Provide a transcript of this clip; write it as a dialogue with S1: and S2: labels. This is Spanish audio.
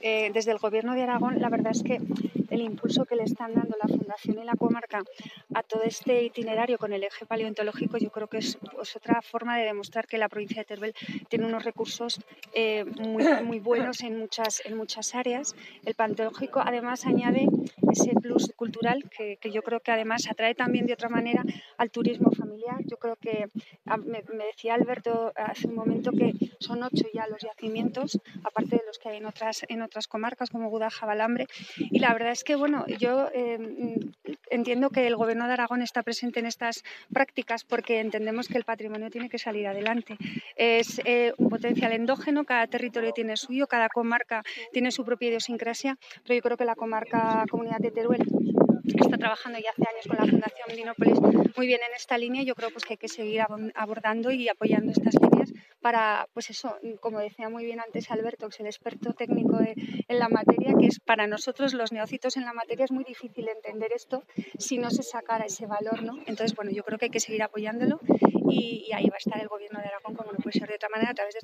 S1: desde el Gobierno de Aragón, la verdad es que el impulso que le están dando la Fundación y la comarca a todo este itinerario con el eje paleontológico, yo creo que es pues, otra forma de demostrar que la provincia de Teruel tiene unos recursos muy buenos en muchas áreas. El paleontológico además añade ese plus cultural que yo creo que además atrae también de otra manera al turismo familiar. Yo creo que me decía Alberto hace un momento que son 8 ya los yacimientos, aparte de los que hay en otras comarcas como Gudaja, Balambre, y la verdad es que bueno, yo entiendo que el Gobierno de Aragón está presente en estas prácticas porque entendemos que el patrimonio tiene que salir adelante. Es un potencial endógeno, cada territorio tiene suyo, cada comarca tiene su propia idiosincrasia, pero yo creo que la Comunidad de Teruel está trabajando ya hace años con la Fundación Vinópolis muy bien en esta línea. Yo creo pues que hay que seguir abordando y apoyando estas líneas para, pues eso, como decía muy bien antes Alberto, que es el experto técnico en la materia, que es para nosotros los neófitos en la materia es muy difícil entender esto si no se sacara ese valor, ¿no? Entonces, bueno, yo creo que hay que seguir apoyándolo y ahí va a estar el Gobierno de Aragón, como no puede ser de otra manera, a través de